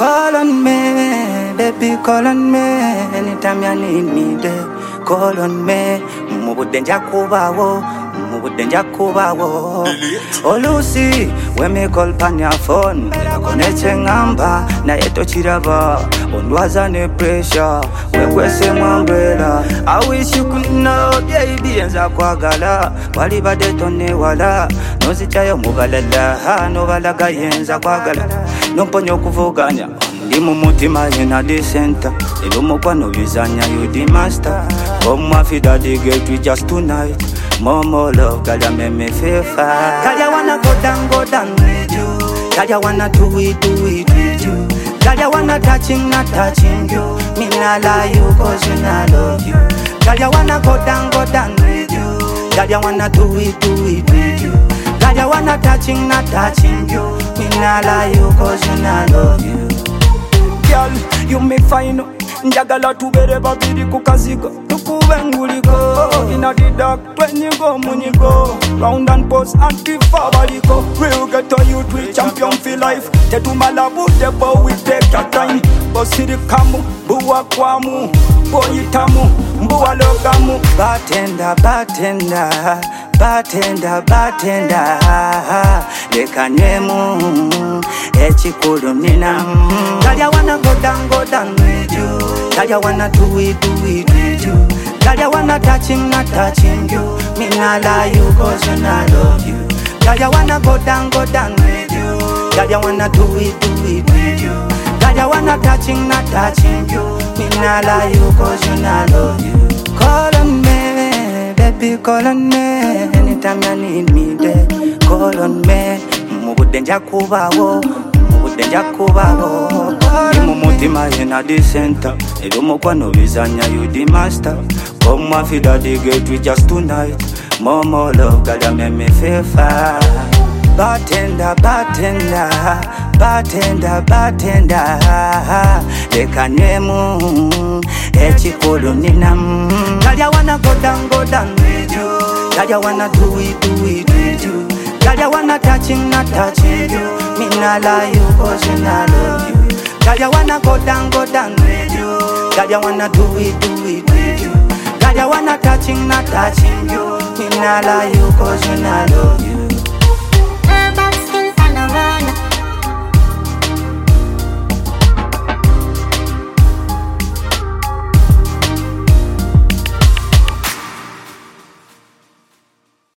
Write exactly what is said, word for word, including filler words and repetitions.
Call on me, baby, call on me. Anytime you need me, there. Call on me. Mubudenja kubawo, mubudenja kubawo. Oh Lucy, when me call pan your phone, connect ngamba na yeto chiraba. Ondwaza ne pressure, we kwese umbrella. I wish you could know, baby, enza kwagala. Wali bade tone wala, nozitayo mugalala, no balaga yenza kwagala. Nomponyo kuvuganya, ndi mu mutima yena the center. Elumo kwa no bizanya you the master. Come my feet daddy get we just tonight. More more love, girl, you make me feel fine. Girl, you wanna go down, go down with you. Girl, you wanna do it, do it with you. Girl, you wanna touching, not touching you. Me not lie you, cause you not love you. Girl, you wanna go down, go down with you. Girl, you wanna do it, do it with you. Girl, you wanna touching, not touching you. Me not lie you, cause you not love you. Girl, you me fine. Njagala tubere babiri kukaziga tukubenguliko inna the dark when you go munyigo round and post and tifa baliko real get on you three champion for life tetu malabu debo we take your time bosiri kamu buwa kwamu boyitamu mbuwa logamu bartender bartender bartender bartender lekanyemu echikulu nina girl you wanna go down go down with you. Girl, you wanna do it, do it with you. Girl, you wanna touching, not touching you. Me not lie you, cause you not love you. Girl, you wanna go down, go down with you. Girl, you wanna do it, do it with you. Girl, you wanna touching, not touching you. Me not lie you, cause you not love you. Call on me, baby, call on me. Anytime you need me, there. Call on me. Mubudenja kubawo. Denja kubawo Imu mutima yena the center Elumo kwa no bizanya you the master Come my feet daddy get we just tonight More more love girl you make me feel fine Bartender, bartender Bartender, bartender Lekanyemu Echikulu nina Girl you wanna go down, go down with you Girl you wanna do it, do it with you Girl, you wanna touching, not touching you. Me not lie you, cause you not love you. Girl, you wanna go down, go down with you. Girl, you wanna do it, do it with you. Girl, you wanna touching, not touching you. Me not lie you, cause you not love you.